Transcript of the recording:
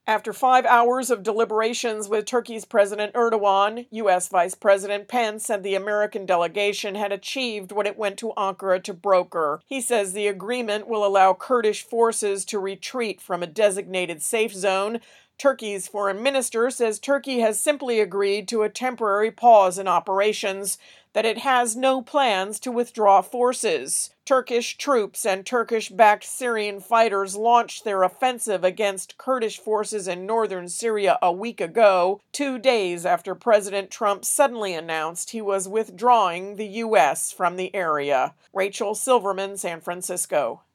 After 5 hours of deliberations with Turkey's President Erdogan, U.S. Vice President Pence and the American delegation had achieved what it went to Ankara to broker. He says the agreement will allow Kurdish forces to retreat from a designated safe zone. Turkey's foreign minister says Turkey has simply agreed to a temporary pause in operations, that it has no plans to withdraw forces. Turkish troops and Turkish-backed Syrian fighters launched their offensive against Kurdish forces in northern Syria a week ago, 2 days after President Trump suddenly announced he was withdrawing the U.S. from the area. Rachel Silverman, San Francisco.